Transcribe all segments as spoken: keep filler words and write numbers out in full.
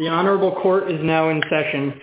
The Honorable Court is now in session.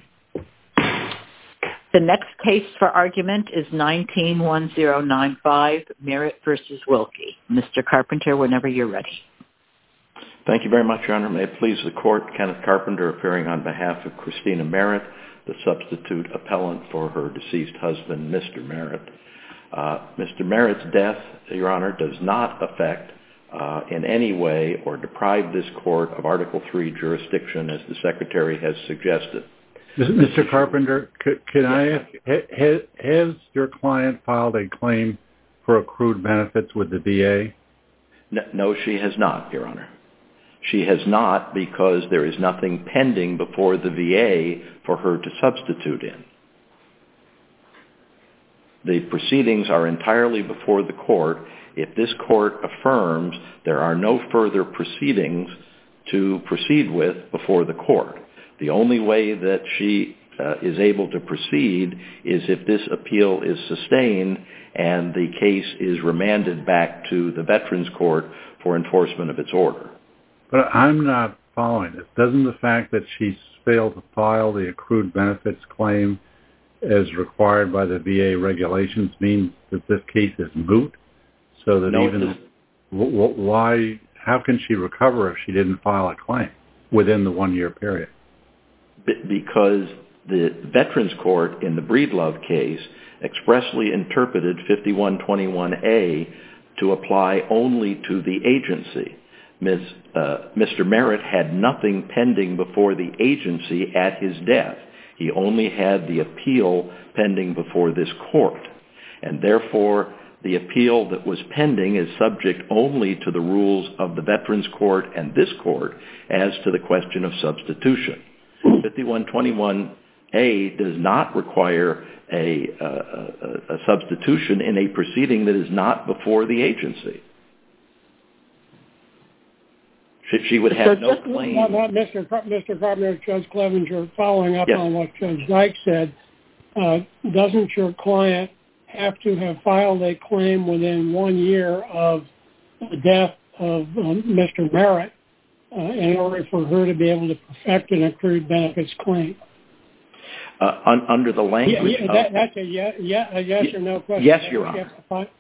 The next case for argument is nineteen one zero nine five, Merritt v. Wilkie. Mister Carpenter, whenever you're ready. Thank you very much, Your Honor. May it please the Court, Kenneth Carpenter appearing on behalf of Christina Merritt, the substitute appellant for her deceased husband, Mister Merritt. Uh, Mister Merritt's death, Your Honor, does not affect uh, in any way or deprive this Court of Article three jurisdiction, as the Secretary has suggested. Mister Carpenter, could, could I ask, has, has your client filed a claim for accrued benefits with the V A? No, no, she has not, Your Honor. She has not because there is nothing pending before the V A for her to substitute in. The proceedings are entirely before the Court. If this Court affirms, there are no further proceedings to proceed with before the Court. The only way that she uh, is able to proceed is if this appeal is sustained and the case is remanded back to the Veterans Court for enforcement of its order. But I'm not following this. Doesn't the fact that she's failed to file the accrued benefits claim as required by the V A regulations mean that this case is moot? So that no, even w- w- why? How can she recover if she didn't file a claim within the one-year period? Because the Veterans Court in the Breedlove case expressly interpreted fifty-one twenty-one A to apply only to the agency. Miz, uh, Mister Merritt had nothing pending before the agency at his death. He only had the appeal pending before this Court. And therefore, the appeal that was pending is subject only to the rules of the Veterans Court and this Court as to the question of substitution. fifty-one twenty-one A does not require a, uh, a, a substitution in a proceeding that is not before the agency. She, she would have so no just, claim. Not, not Mister Car- Mister Carpenter, Judge Clevenger, following up yes. on what Judge Dyke said, uh, doesn't your client have to have filed a claim within one year of the death of um, Mister Merritt uh, in order for her to be able to perfect an accrued benefits claim? Uh, un, under the language yeah, yeah, of... That, that's a, yeah, yeah, a yes or no question. Yes, Your Honor.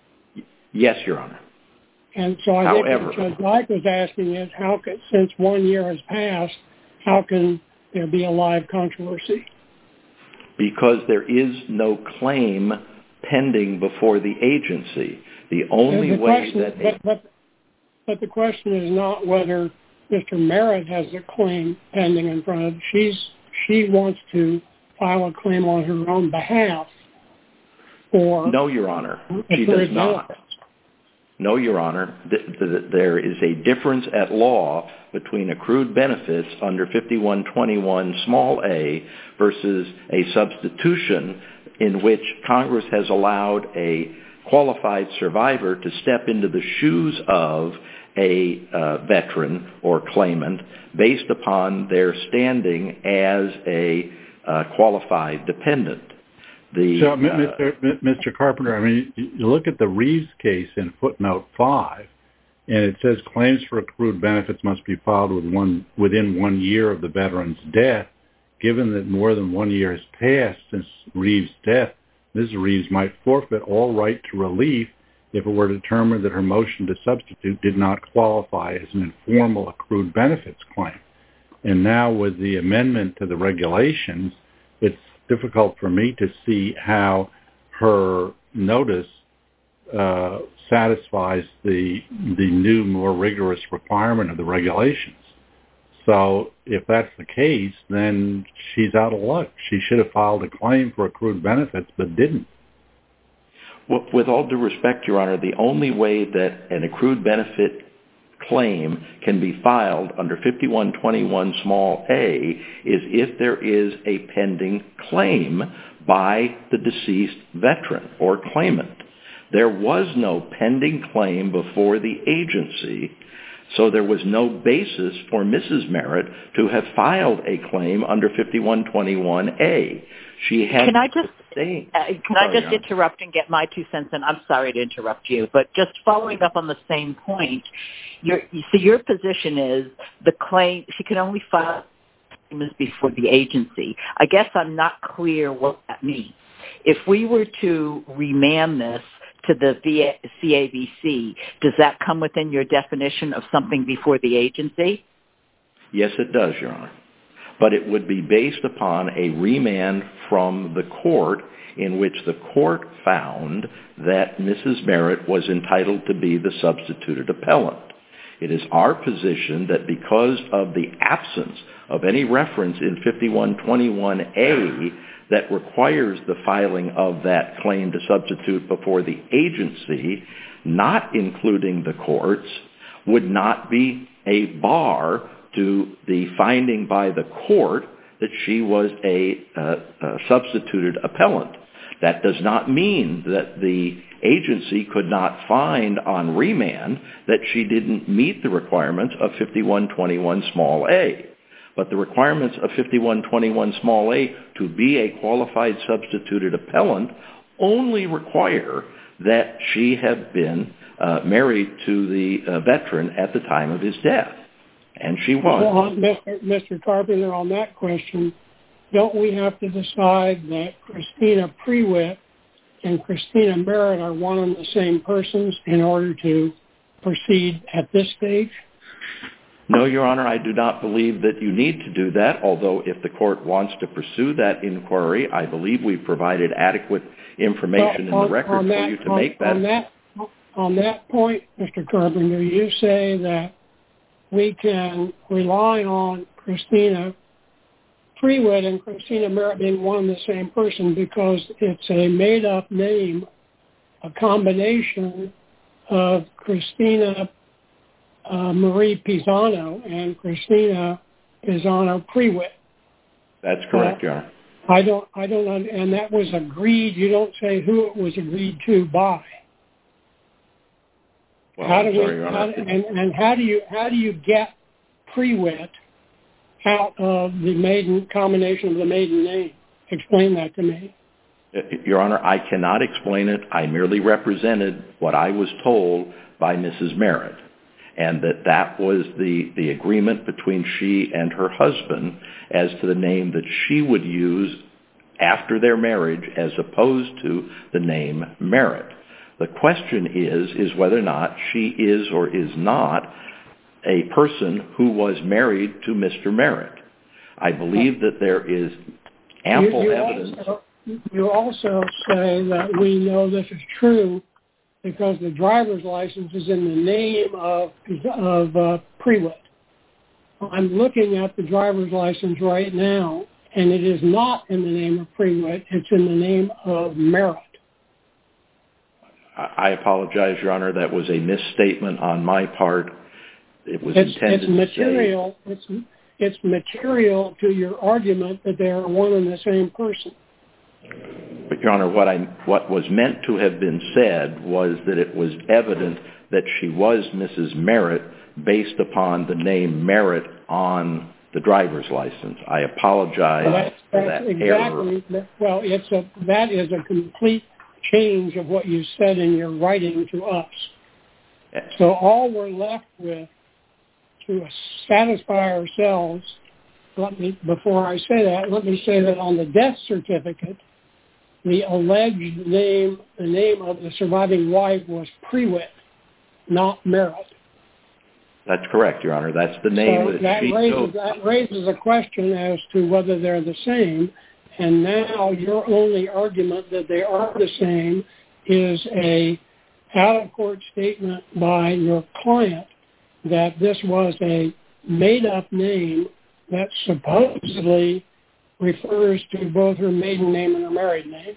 Yes, Your Honor. And so I However, think what Judge Dyke was asking is, how can, since one year has passed, how can there be a live controversy? Because there is no claim pending before the agency. The only the way question, that... A, but, but, but the question is not whether Mister Merritt has a claim pending in front of her. She's, she wants to file a claim on her own behalf for... No, Your Honor. She does not. Benefits. No, Your Honor. Th- th- there is a difference at law between accrued benefits under fifty-one twenty-one small a versus a substitution in which Congress has allowed a qualified survivor to step into the shoes of a uh, veteran or claimant based upon their standing as a uh, qualified dependent. The, so, uh, Mister Mister Carpenter, I mean, you look at the Reeves case in footnote five, and it says claims for accrued benefits must be filed with one, within one year of the veteran's death. Given that more than one year has passed since Reeves' death, Miz Reeves might forfeit all right to relief if it were determined that her motion to substitute did not qualify as an informal accrued benefits claim. And now with the amendment to the regulations, it's difficult for me to see how her notice uh, satisfies the the new, more rigorous requirement of the regulations. So if that's the case, then she's out of luck. She should have filed a claim for accrued benefits, but didn't. Well, with all due respect, Your Honor, the only way that an accrued benefit claim can be filed under fifty-one twenty-one small a is if there is a pending claim by the deceased veteran or claimant. There was no pending claim before the agency, so there was no basis for Missus Merritt to have filed a claim under fifty-one twenty-one a. She had Can I just say, uh, can sorry, I just interrupt and get my two cents in? I'm sorry to interrupt you, but just following up on the same point, your so your position is the claim she can only file claim is before the agency. I guess I'm not clear what that means. If we were to remand this to the C A B C, does that come within your definition of something before the agency? Yes, it does, Your Honor. But it would be based upon a remand from the court in which the court found that Missus Merritt was entitled to be the substituted appellant. It is our position that because of the absence of any reference in fifty-one twenty-one A that requires the filing of that claim to substitute before the agency, not including the courts, would not be a bar to the finding by the court that she was a, uh, a substituted appellant. That does not mean that the agency could not find on remand that she didn't meet the requirements of fifty-one twenty-one small a. But the requirements of fifty-one twenty-one small a to be a qualified substituted appellant only require that she have been uh, married to the uh, veteran at the time of his death. And she was. Well, Mister Mister Carpenter, on that question, don't we have to decide that Christina Prewitt and Christina Merritt are one and the same persons in order to proceed at this stage? No, Your Honor, I do not believe that you need to do that, although if the court wants to pursue that inquiry, I believe we've provided adequate information well, on, in the record on that, for you to on, make that. On that. On that point, Mister Carpenter, you say that we can rely on Christina Prewitt and Christina Merritt being one and the same person because it's a made-up name, a combination of Christina uh, Marie Pisano and Christina Pisano Prewitt. That's correct, uh, Your Honor. I don't, I don't, and that was agreed. You don't say who it was agreed to by. Well, how do I'm sorry, we, Your how, Honor. and, and how do you how do you get Prewitt out of the maiden combination of the maiden name? Explain that to me. Your Honor, I cannot explain it. I merely represented what I was told by Missus Merritt, and that that was the, the agreement between she and her husband as to the name that she would use after their marriage as opposed to the name Merritt. The question is, is whether or not she is or is not a person who was married to Mister Merritt. I believe that there is ample you, you evidence. Also, you also say that we know this is true because the driver's license is in the name of, of uh, Prewitt. I'm looking at the driver's license right now, and it is not in the name of Prewitt. It's in the name of Merritt. I apologize, Your Honor. That was a misstatement on my part. It was it's, intended it's material. to say... It's, it's material to your argument that they are one and the same person. But, Your Honor, what, I, what was meant to have been said was that it was evident that she was Missus Merritt based upon the name Merritt on the driver's license. I apologize well, that's, for that's that exactly, error. Well, it's a, that is a complete change of what you said in your writing to us. So all we're left with to satisfy ourselves, let me, before I say that, let me say that on the death certificate, the alleged name, the name of the surviving wife was Prewitt, not Merritt. That's correct, Your Honor. That's the name so that, that she raises, chose. that raises a question as to whether they're the same. And now your only argument that they are the same is a out-of-court statement by your client that this was a made-up name that supposedly refers to both her maiden name and her married name.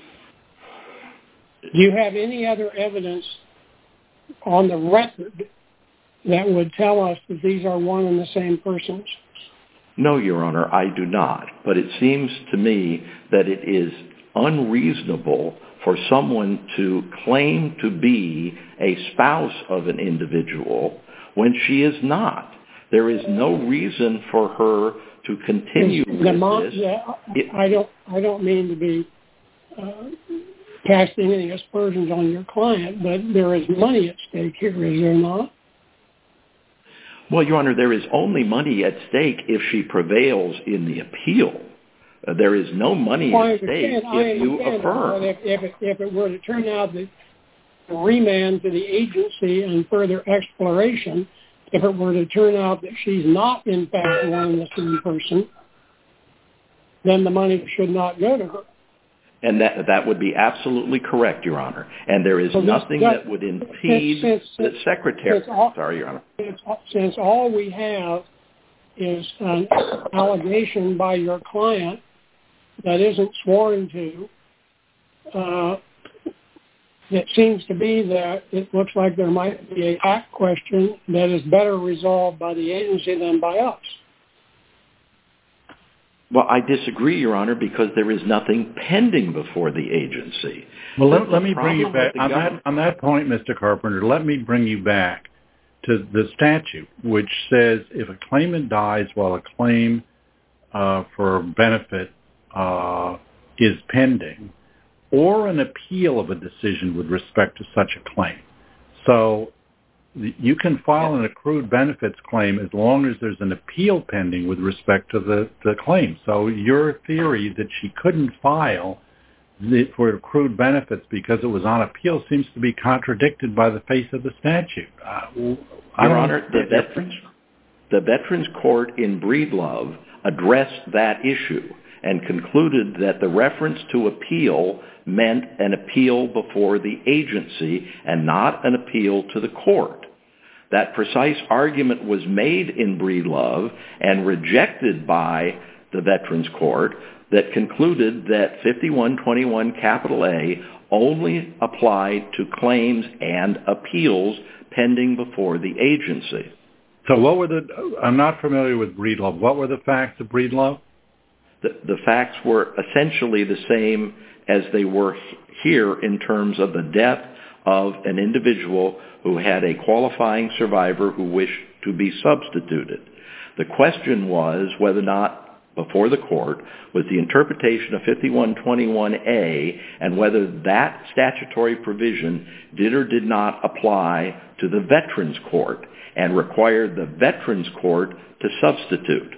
Do you have any other evidence on the record that would tell us that these are one and the same persons? No, Your Honor, I do not. But it seems to me that it is unreasonable for someone to claim to be a spouse of an individual when she is not. There is no reason for her to continue the with mom, this. Yeah, It, I don't. I don't mean to be uh, casting any aspersions on your client, but there is money at stake here, is there not? Well, Your Honor, there is only money at stake if she prevails in the appeal. Uh, there is no money well, at stake if you affirm. If, if, it, if it were to turn out that remand to the agency and further exploration, if it were to turn out that she's not, in fact, one and the same person, then the money should not go to her. And that that would be absolutely correct, Your Honor. And there is so nothing that, that would impede since, the since, secretary. Since all, Sorry, Your Honor. Since, since all we have is an allegation by your client that isn't sworn to, uh, it seems to be that it looks like there might be a fact question that is better resolved by the agency than by us. Well, I disagree, Your Honor, because there is nothing pending before the agency. Well, let, let me bring you back on that, on that point, Mister Carpenter. Let me bring you back to the statute, which says if a claimant dies while a claim uh, for benefit uh, is pending, or an appeal of a decision with respect to such a claim. So you can file an accrued benefits claim as long as there's an appeal pending with respect to the, the claim. So your theory that she couldn't file the, for accrued benefits because it was on appeal seems to be contradicted by the face of the statute. Uh, Your Honor, the veterans, the Veterans Court in Breedlove addressed that issue and concluded that the reference to appeal meant an appeal before the agency and not an appeal to the court. That precise argument was made in Breedlove and rejected by the Veterans Court that concluded that fifty-one twenty-one capital A only applied to claims and appeals pending before the agency. So what were the, I'm not familiar with Breedlove. What were the facts of Breedlove? The, the facts were essentially the same as they were here in terms of the death of an individual who had a qualifying survivor who wished to be substituted. The question was whether or not, before the court, was the interpretation of fifty-one twenty-one A and whether that statutory provision did or did not apply to the Veterans Court and required the Veterans Court to substitute.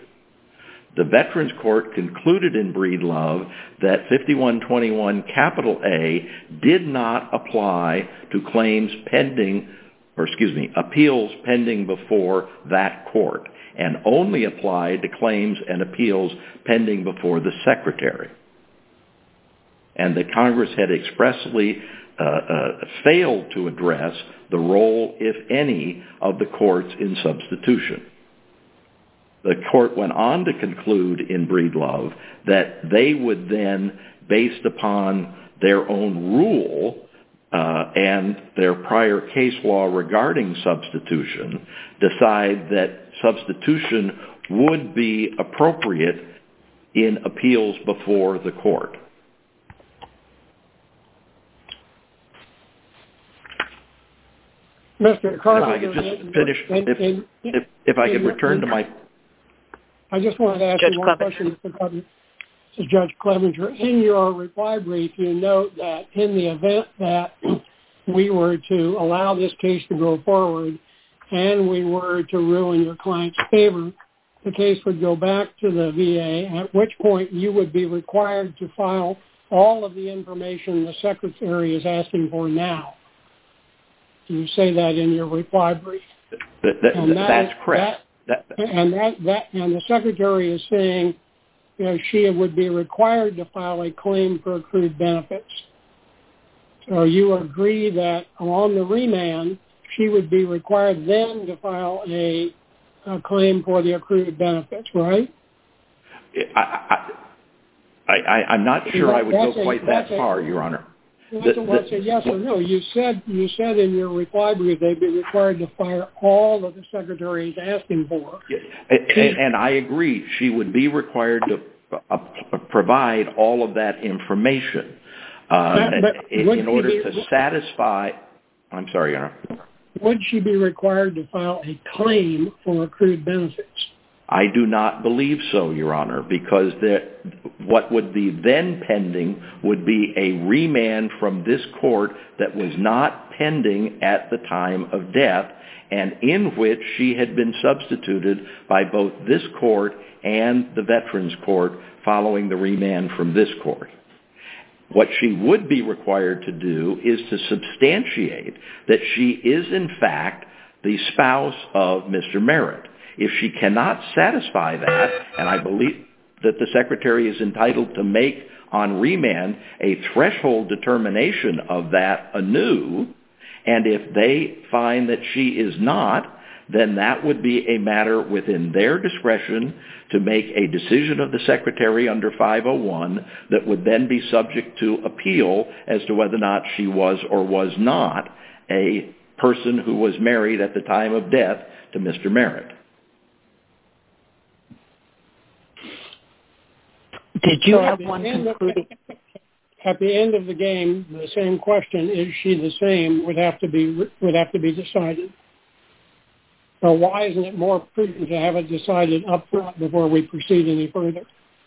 The Veterans Court concluded in Breedlove that fifty-one twenty-one capital A did not apply to claims pending, or excuse me, appeals pending before that court, and only applied to claims and appeals pending before the Secretary. And that Congress had expressly uh, uh, failed to address the role, if any, of the courts in substitution. The court went on to conclude in Breedlove that they would then, based upon their own rule uh, and their prior case law regarding substitution, decide that substitution would be appropriate in appeals before the court. Mister Carpenter, if I could just finish, if, in, if, if I could return in, to my... I just wanted to ask Judge you one Clevenger. question, Mister Carpenter. This is Judge Clevenger. In your reply brief, you note that in the event that we were to allow this case to go forward and we were to rule in your client's favor, the case would go back to the V A, at which point you would be required to file all of the information the Secretary is asking for now. You say that in your reply brief. That, that, that, that's correct. That, and that, that and the Secretary is saying, you know, she would be required to file a claim for accrued benefits. So you agree that on the remand, she would be required then to file a, a claim for the accrued benefits, right? I, I, I, I'm not sure that, I would go quite a, that far, a, Your Honor. That's the, a, a yes or no. You said you said in your reply brief they'd be required to file all that the Secretary is asking for. And, and I agree. She would be required to uh, provide all of that information uh, but, but in, in order be, to satisfy. I'm sorry, Your Honor. Would she be required to file a claim for accrued benefits? I do not believe so, Your Honor, because there, what would be then pending would be a remand from this court that was not pending at the time of death, and in which she had been substituted by both this court and the Veterans Court following the remand from this court. What she would be required to do is to substantiate that she is, in fact, the spouse of Mister Merritt. If she cannot satisfy that, and I believe that the Secretary is entitled to make on remand a threshold determination of that anew, and if they find that she is not, then that would be a matter within their discretion to make a decision of the Secretary under five oh one that would then be subject to appeal as to whether or not she was or was not a person who was married at the time of death to Mister Merritt. Did you so have one concluding? At the end of the game, the same question, is she the same, would have to be would have to be decided. So why isn't it more prudent to have it decided up front before we proceed any further?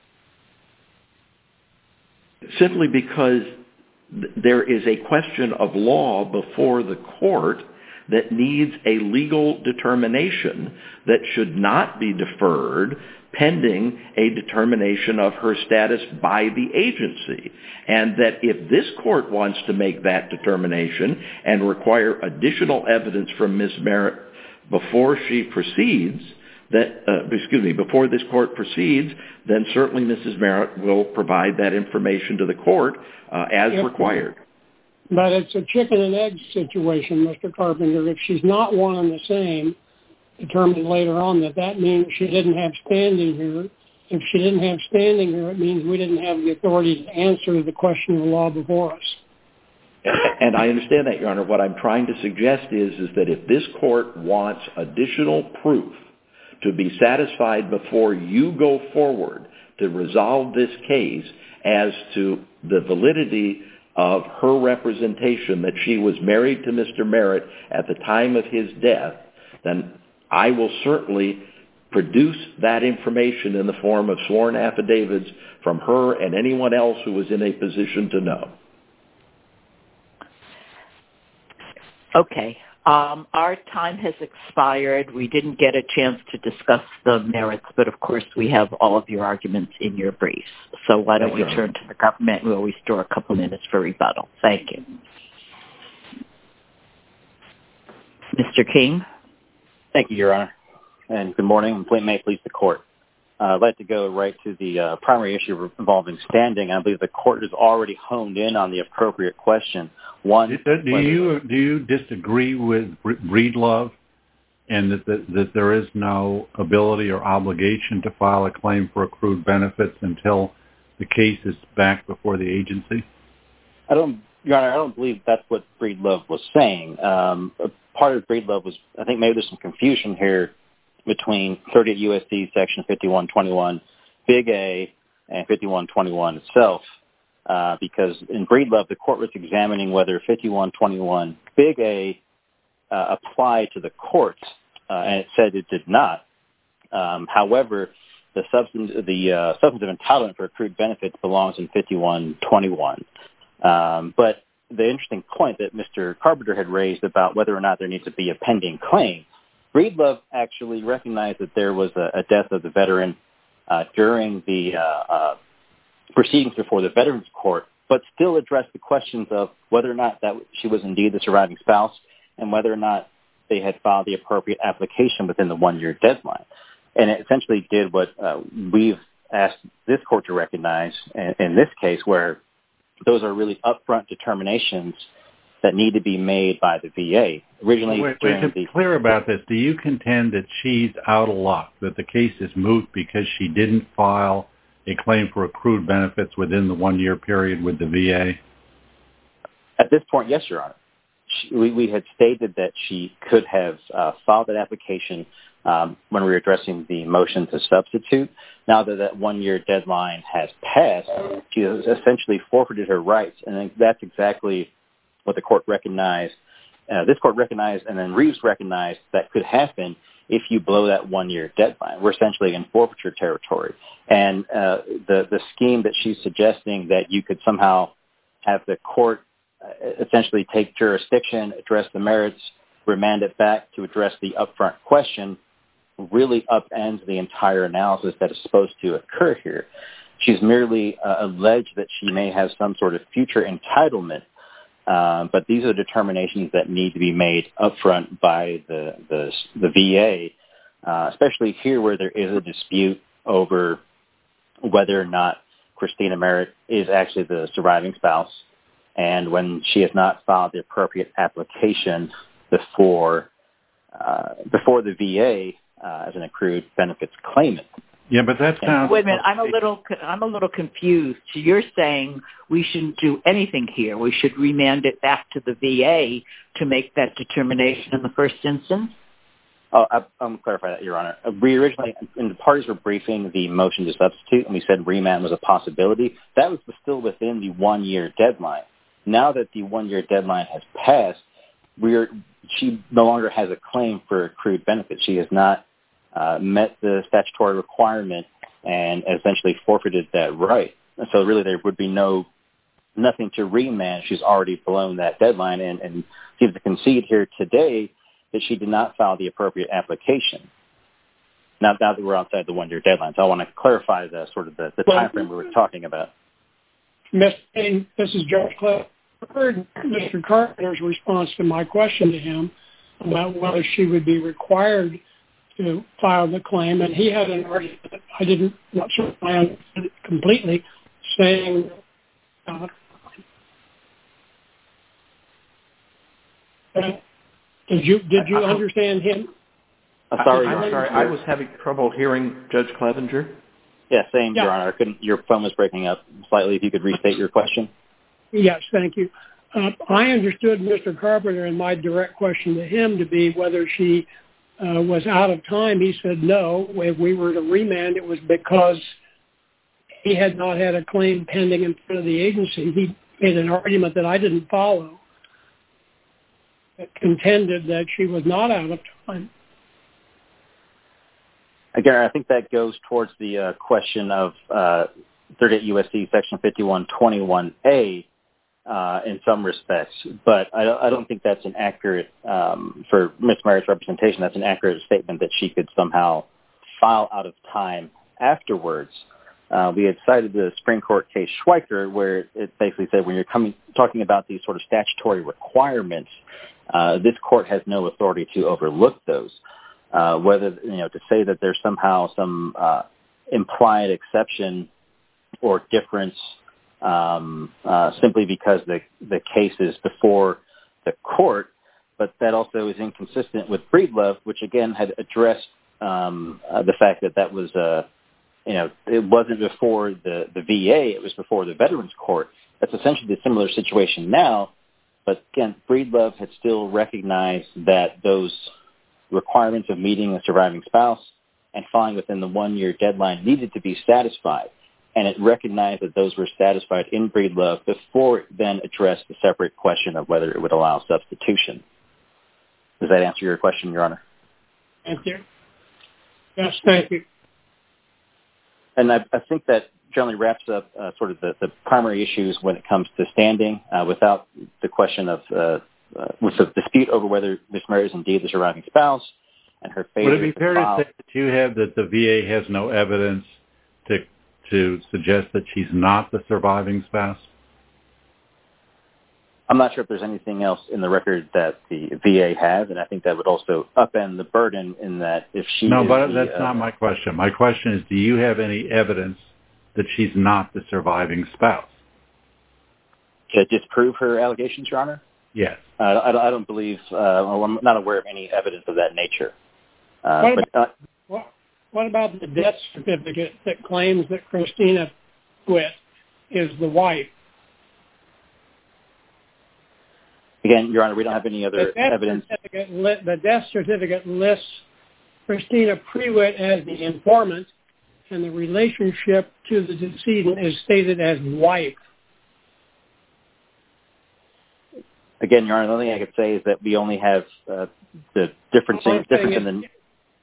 Simply because there is a question of law before the court that needs a legal determination that should not be deferred pending a determination of her status by the agency. And that if this court wants to make that determination and require additional evidence from Miz Merritt before she proceeds, that, uh, excuse me, before this court proceeds, then certainly Missus Merritt will provide that information to the court uh, as yep. required. But it's a chicken and egg situation, Mister Carpenter. If she's not one and the same, determined later on that that means she didn't have standing here. If she didn't have standing here, it means we didn't have the authority to answer the question of the law before us. And I understand that, Your Honor. What I'm trying to suggest is, is that if this court wants additional proof to be satisfied before you go forward to resolve this case as to the validity of her representation that she was married to Mister Merritt at the time of his death, then I will certainly produce that information in the form of sworn affidavits from her and anyone else who was in a position to know. Okay. Um, our time has expired. We didn't get a chance to discuss the merits, but of course we have all of your arguments in your briefs. So why don't we turn to the government? We'll restore a couple minutes for rebuttal. Thank you. Mister King? Thank you, Your Honor. And good morning. May it please the court. Uh, I'd like to go right to the uh, primary issue involving standing. I believe the court has already honed in on the appropriate question. One, do, do you do you disagree with Breedlove and that, that that there is no ability or obligation to file a claim for accrued benefits until the case is back before the agency? I don't, Your Honor, I don't believe that's what Breedlove was saying. Um, part of Breedlove was, I think maybe there's some confusion here between thirty U S C section fifty-one twenty-one big A and fifty-one twenty-one itself. Uh, because in Breedlove, the court was examining whether fifty-one twenty-one big A uh, applied to the courts, uh, and it said it did not. Um, however, the, substance, the uh, substantive entitlement for accrued benefits belongs in fifty-one twenty-one. Um, but the interesting point that Mister Carpenter had raised about whether or not there needs to be a pending claim, Breedlove actually recognized that there was a, a death of the veteran uh, during the uh, uh, proceedings before the Veterans Court, but still addressed the questions of whether or not that she was indeed the surviving spouse and whether or not they had filed the appropriate application within the one-year deadline. And it essentially did what uh, we've asked this court to recognize in, in this case, where those are really upfront determinations that need to be made by the V A. Originally, wait, wait, to be clear about this, do you contend that she's out of luck, that the case is moot because she didn't file a claim for accrued benefits within the one-year period with the V A? At this point, yes, Your Honor. She, we, we had stated that she could have uh, filed that application um, when we were addressing the motion to substitute. Now that that one-year deadline has passed, she has essentially forfeited her rights, and that's exactly what the court recognized. Uh, this court recognized, and then Reeves recognized that could happen if you blow that one-year deadline. We're essentially in forfeiture territory. And uh, the, the scheme that she's suggesting that you could somehow have the court essentially take jurisdiction, address the merits, remand it back to address the upfront question, really upends the entire analysis that is supposed to occur here. She's merely uh, alleged that she may have some sort of future entitlement, uh, but these are determinations that need to be made upfront by the, the, the V A, uh, especially here where there is a dispute over whether or not Christina Merritt is actually the surviving spouse, and when she has not filed the appropriate application before uh, before the V A uh, as an accrued benefits claimant. Yeah, but that's kind of... Wait a minute, I'm a little, I'm a little confused. So you're saying we shouldn't do anything here. We should remand it back to the V A to make that determination in the first instance? Oh, I, I'm clarify that, Your Honor. We originally, in the parties were briefing the motion to substitute, and we said remand was a possibility. That was still within the one-year deadline. Now that the one-year deadline has passed, we're she no longer has a claim for accrued benefits. She has not uh, met the statutory requirement and essentially forfeited that right. And so really there would be no nothing to remand. She's already blown that deadline, and, and seems to concede here today that she did not file the appropriate application. Now, now that we're outside the one-year deadline, so I want to clarify the sort of the, the well, time frame we were talking about. Miz This is Judge Clef. I heard Mister Carpenter's response to my question to him about whether she would be required to file the claim, and he had an argument. I didn't not sure I understood it completely, saying uh, did you did you understand him? Uh, sorry, I'm sorry. I was having trouble hearing Judge Clevenger. Yeah, same, Yeah. Your Honor. I couldn't, your phone was breaking up slightly. If you could restate your question. Yes, thank you. Uh, I understood Mister Carpenter and my direct question to him to be whether she uh, was out of time. He said no. If we were to remand, it was because he had not had a claim pending in front of the agency. He made an argument that I didn't follow, that contended that she was not out of time. Again, I think that goes towards the uh, question of uh, thirty-eight U S C Section fifty-one twenty-one A uh, in some respects, but I, I don't think that's an accurate, um, for Miz Merritt's representation, that's an accurate statement that she could somehow file out of time afterwards. Uh, we had cited the Supreme Court case Schweiker, where it basically said when you're coming talking about these sort of statutory requirements, uh, this court has no authority to overlook those. Uh, whether, you know, to say that there's somehow some uh, implied exception or difference um, uh, simply because the, the case is before the court, but that also is inconsistent with Breedlove, which again had addressed um, uh, the fact that that was, uh, you know, it wasn't before the, the V A, it was before the Veterans Court. That's essentially a similar situation now, but again, Breedlove had still recognized that those requirements of meeting a surviving spouse and falling within the one-year deadline needed to be satisfied. And it recognized that those were satisfied in Breedlove before it then addressed the separate question of whether it would allow substitution. Does that answer your question, Your Honor? Thank you. Yes, thank you. And I, I think that generally wraps up uh, sort of the, the primary issues when it comes to standing uh, without the question of uh, Uh, with a dispute over whether Miz Merritt is indeed the surviving spouse and her failure. Would it be fair to, file... to say that you have that the V A has no evidence to to suggest that she's not the surviving spouse? I'm not sure if there's anything else in the record that the V A has, and I think that would also upend the burden in that if she No, is but the, that's uh, not my question. My question is, do you have any evidence that she's not the surviving spouse? to disprove her allegations, Your Honor? Yes. Uh, I, I don't believe, uh, well, I'm not aware of any evidence of that nature. Uh, what, but, about, uh, what, what about the death certificate that claims that Christina Witt is the wife? Again, Your Honor, we don't have any other the death evidence. Certificate li- the death certificate lists Christina Prewitt as the informant, and the relationship to the decedent is stated as wife. Again, Your Honor, the only thing I could say is that we only have uh, the difference, in, difference in the...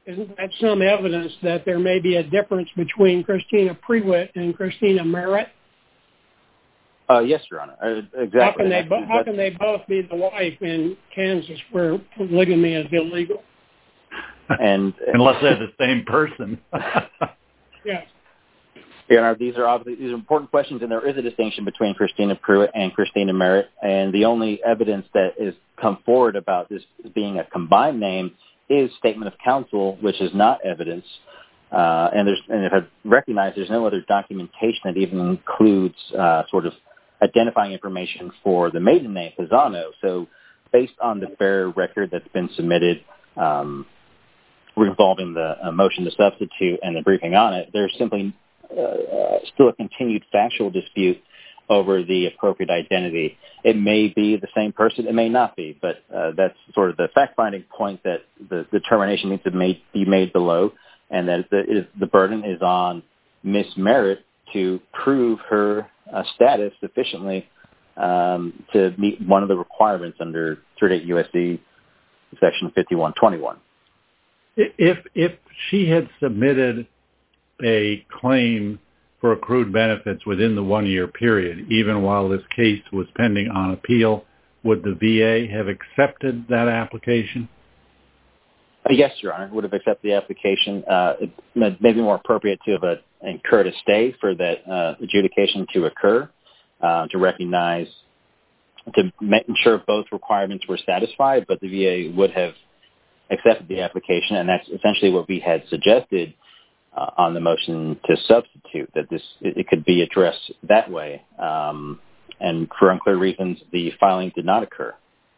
isn't that some evidence that there may be a difference between Christina Prewitt and Christina Merritt? Uh, yes, Your Honor. Uh, exactly. How can they, bo- how can they both be the wife in Kansas where polygamy is illegal? And unless they're the same person. Yes. Your Honor, these are obviously these are important questions, and there is a distinction between Christina Prewitt and Christina Merritt. And the only evidence that is come forward about this being a combined name is statement of counsel, which is not evidence. Uh, and there's and if I recognize there's no other documentation that even includes uh, sort of identifying information for the maiden name, Pisano. So based on the bare record that's been submitted um, involving the uh, motion to substitute and the briefing on it, there's simply uh, uh, still a continued factual dispute over the appropriate identity. It may be the same person, it may not be, but uh, that's sort of the fact-finding point that the determination needs to made, be made below, and that the, is, the burden is on Miz Merritt to prove her uh, status sufficiently um, to meet one of the requirements under thirty-eight U S C Section fifty-one twenty-one. If if she had submitted a claim for accrued benefits within the one-year period, even while this case was pending on appeal, would the V A have accepted that application? Uh, yes, Your Honor, would have accepted the application. Uh, it may be more appropriate to have a, incurred a stay for that uh, adjudication to occur, uh, to recognize, to ensure both requirements were satisfied, but the V A would have accepted the application, and that's essentially what we had suggested uh, on the motion to substitute, that this it, it could be addressed that way. Um, and for unclear reasons, the filing did not occur.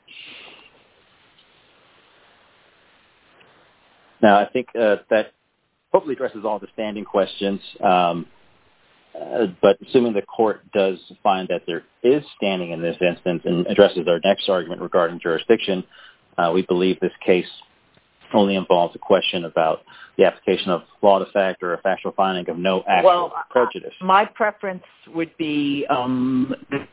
Now, I think uh, that hopefully addresses all the standing questions, um, uh, but assuming the court does find that there is standing in this instance and addresses our next argument regarding jurisdiction, uh, we believe this case only involves a question about the application of law to fact or a factual finding of no actual well, prejudice. Uh, my preference would be um,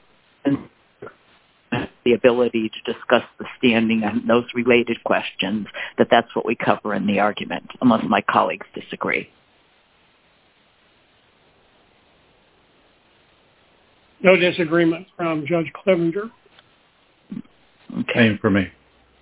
the ability to discuss the standing and those related questions, that that's what we cover in the argument, unless my colleagues disagree. No disagreement from Judge Clevenger. Okay. Same for me.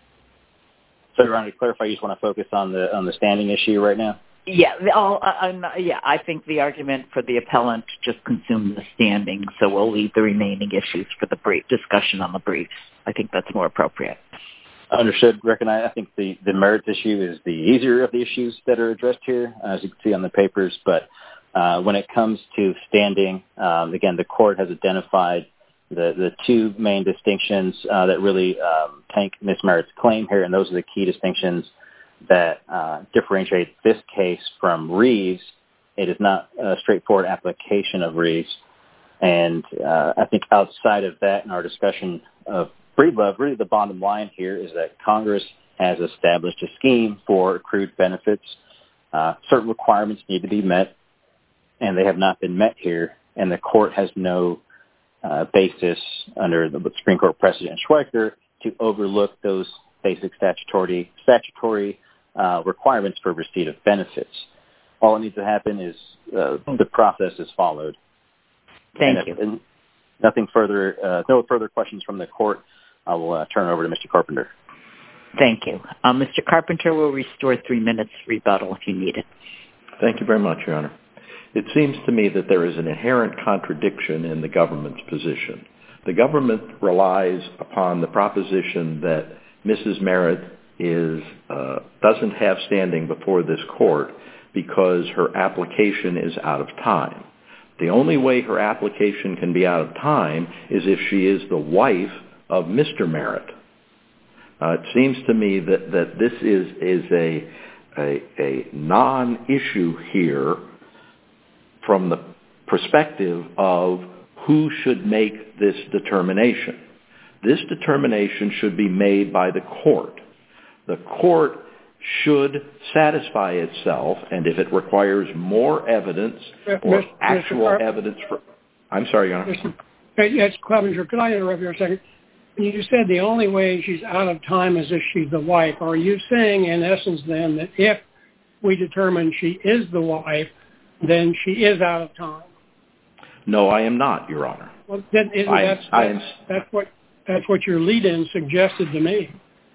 So, Your Honor, to clarify, you just want to focus on the on the standing issue right now? Yeah, I'll, I'm, yeah. I think the argument for the appellant just consumed the standing, so we'll leave the remaining issues for the brief discussion on the briefs. I think that's more appropriate. Understood. Recognize. I think the, the merits issue is the easier of the issues that are addressed here, as you can see on the papers. But uh, when it comes to standing, um, again, the court has identified the, the two main distinctions uh, that really um, tank Miz Merritt's claim here, and those are the key distinctions that uh, differentiate this case from Reeves. It is not a straightforward application of Reeves. And uh, I think outside of that in our discussion of Breedlove, really the bottom line here is that Congress has established a scheme for accrued benefits. Uh, certain requirements need to be met, and they have not been met here. And the court has no uh, basis under the Supreme Court precedent Schweiker to overlook those basic statutory statutory uh, requirements for receipt of benefits. All that needs to happen is uh, the process is followed. Thank and you. If, and nothing further, uh, no further questions from the court. I will uh, turn it over to Mister Carpenter. Thank you. Um, Mister Carpenter will restore three minutes rebuttal if you need it. Thank you very much, Your Honor. It seems to me that there is an inherent contradiction in the government's position. The government relies upon the proposition that Missus Merritt is uh, doesn't have standing before this court because her application is out of time. The only way her application can be out of time is if she is the wife of Mister Merritt. Uh, it seems to me that, that this is, is a, a, a non-issue here from the perspective of who should make this determination. This determination should be made by the court. The court should satisfy itself, and if it requires more evidence or Mister actual Mister evidence for... I'm sorry, Your Honor. Mister Yes, Clevenger, could I interrupt you for a second? You said the only way she's out of time is if she's the wife. Are you saying, in essence, then, that if we determine she is the wife, then she is out of time. No, I am not, Your Honor. Well, then, isn't I, that's, I that's, am, that's what that's what your lead-in suggested to me.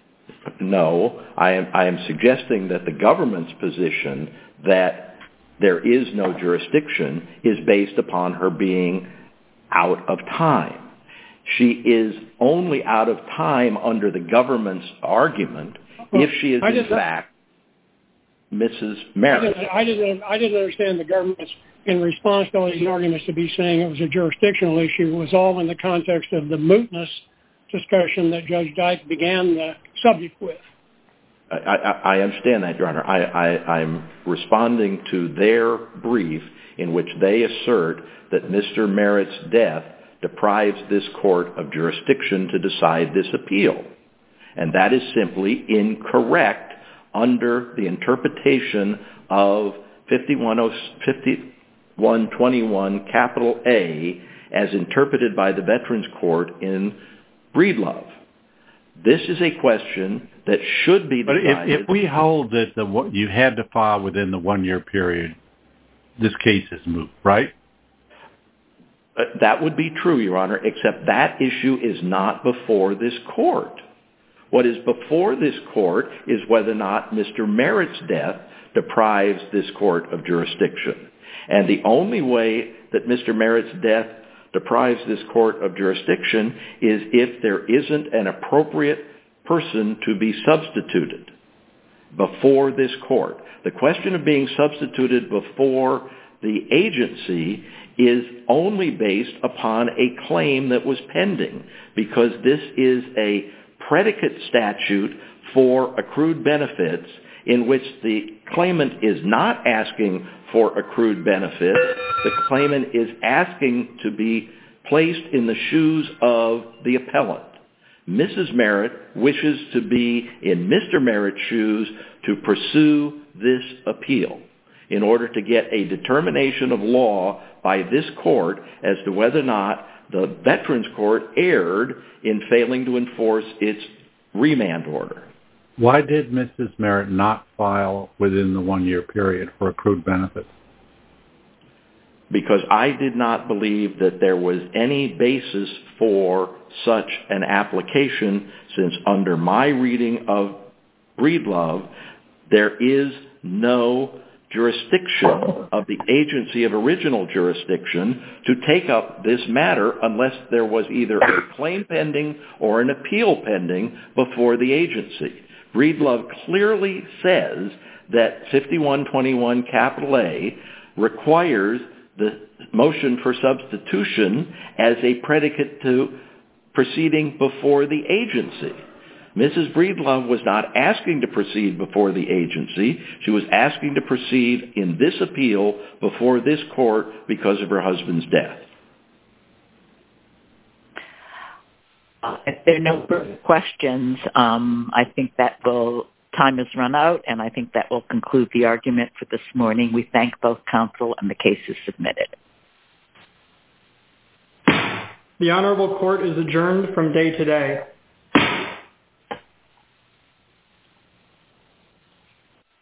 No, I am I am suggesting that the government's position that there is no jurisdiction is based upon her being out of time. She is only out of time under the government's argument well, if she is in fact Missus Merritt. I didn't, I didn't I didn't understand the government's in response to all these arguments to be saying it was a jurisdictional issue. It was all in the context of the mootness discussion that Judge Dyke began the subject with. I, I, I understand that, Your Honor. I, I, I'm responding to their brief in which they assert that Mister Merritt's death deprives this court of jurisdiction to decide this appeal. And that is simply incorrect under the interpretation of fifty-one twenty-one capital A as interpreted by the Veterans Court in Breedlove. This is a question that should be decided. But if, if we hold that the, you had to file within the one-year period, this case is moot, right? Uh, that would be true, Your Honor, except that issue is not before this court. What is before this court is whether or not Mister Merritt's death deprives this court of jurisdiction. And the only way that Mister Merritt's death deprives this court of jurisdiction is if there isn't an appropriate person to be substituted before this court. The question of being substituted before the agency is only based upon a claim that was pending, because this is a predicate statute for accrued benefits in which the claimant is not asking for accrued benefits. The claimant is asking to be placed in the shoes of the appellant. Missus Merritt wishes to be in Mister Merritt's shoes to pursue this appeal in order to get a determination of law by this court as to whether or not the Veterans Court erred in failing to enforce its remand order. Why did Missus Merritt not file within the one-year period for accrued benefits? Because I did not believe that there was any basis for such an application, since under my reading of Breedlove, there is no jurisdiction of the agency of original jurisdiction to take up this matter unless there was either a claim pending or an appeal pending before the agency. Breedlove clearly says that fifty-one twenty-one capital A requires the motion for substitution as a predicate to proceeding before the agency. Missus Breedlove was not asking to proceed before the agency. She was asking to proceed in this appeal before this court because of her husband's death. Uh, if there are no further questions, um, I think that will time has run out, and I think that will conclude the argument for this morning. We thank both counsel, and the case is submitted. The Honorable Court is adjourned from day to day.